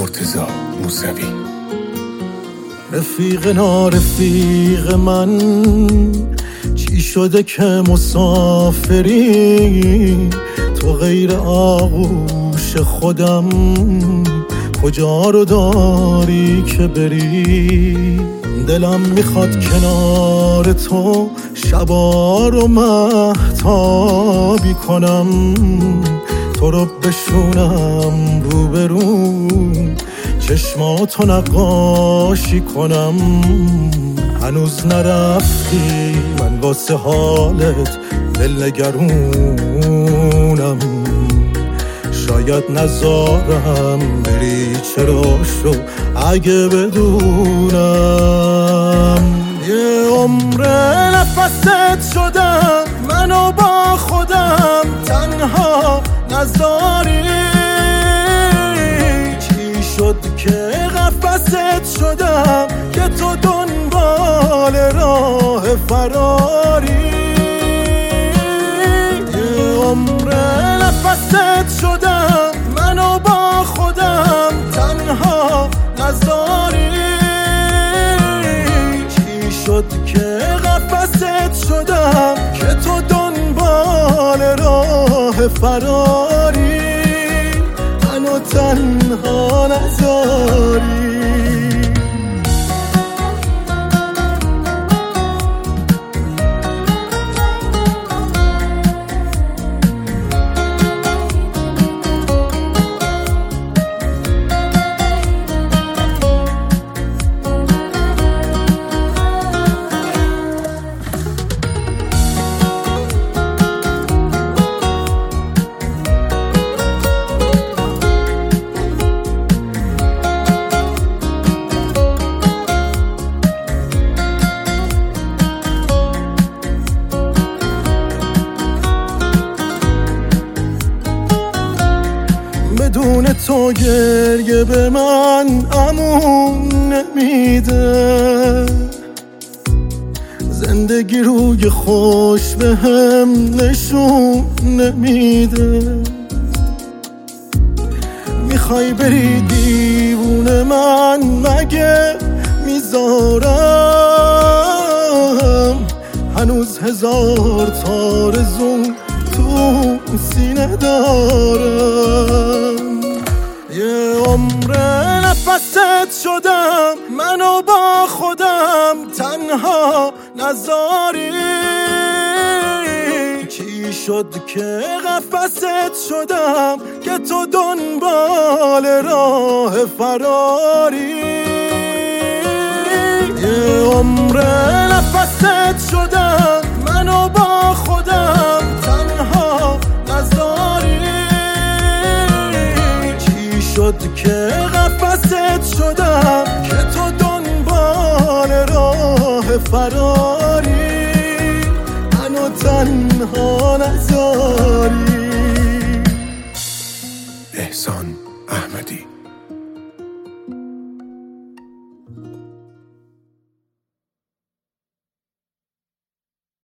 مرتضی موسوی. رفیق نارفیق من، چی شده که مسافری؟ تو غیر آغوش خودم کجا رو داری که بری؟ دلم میخواد کنار تو شبا رو مهتابی کنم، تو رو بشونم روبرو چشماتو نقاشی کنم. هنوز نرفتی، من واسه حالت دلنگرونم، شاید نذارم بری، چرا شو اگه بدونم. یه عمر نفست شدم منو با خودم تنها نذاری. چی شد که قفست شدم که تو دنبال راه فراری؟ یه عمر نفست شدم منو با خودم تنها نذاری. چی شد که قفست شدم که تو دنبال راه فراری؟ منو تنها نذاری. بدون تو گریه به من امون نمیده، زندگی روی خوش به هم نشون نمیده. میخوای بری دیوونه من مگه میذارم؟ هنوز هزار آرزو تو سینه دارم. یه عمر نفست شدم منو با خودم تنها نذاری. چی شد که قفست شدم که تو دنبال راه فراری؟ یه عمر نفست شدم منو با خودم تنها نذاری. چی شد که قفست شدم که تو دنبال راه فراری؟ منو تنها نذاری. احسان احمدی.